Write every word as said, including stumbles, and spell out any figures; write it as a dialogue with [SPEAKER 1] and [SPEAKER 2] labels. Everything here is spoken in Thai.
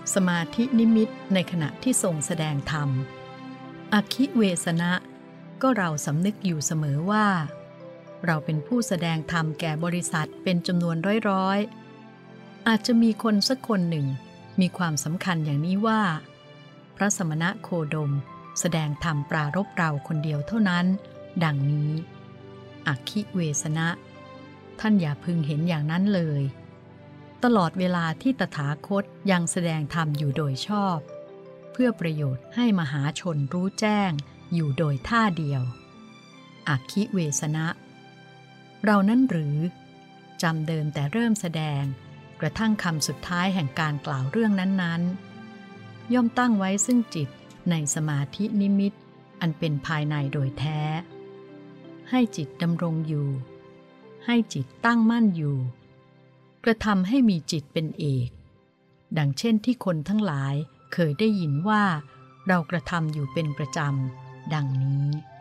[SPEAKER 1] สมาธินิมิตในขณะที่ทรงแสดงธรรมอคิเวสนะก็เราสำนึกอยู่เสมอว่าเราเป็นผู้แสดงธรรมแก่บริษัทเป็นจำนวนร้อยๆอาจจะมีคนสักคนหนึ่งมีความสำคัญอย่างนี้ว่าพระสมณะโคดมแสดงธรรมปรารภเราคนเดียวเท่านั้นดังนี้อคิเวสนะท่านอย่าพึงเห็นอย่างนั้นเลยตลอดเวลาที่ตถาคตยังแสดงธรรมอยู่โดยชอบเพื่อประโยชน์ให้มหาชนรู้แจ้งอยู่โดยท่าเดียวอคิเวสนะเรานั้นหรือจำเดิมแต่เริ่มแสดงกระทั่งคำสุดท้ายแห่งการกล่าวเรื่องนั้นๆย่อมตั้งไว้ซึ่งจิตในสมาธินิมิตอันเป็นภายในโดยแท้ให้จิตดำรงอยู่ให้จิตตั้งมั่นอยู่กระทำให้มีจิตเป็นเอกดังเช่นที่คนทั้งหลายเคยได้ยินว่าเรากระทำอยู่เป็นประจำดังนี้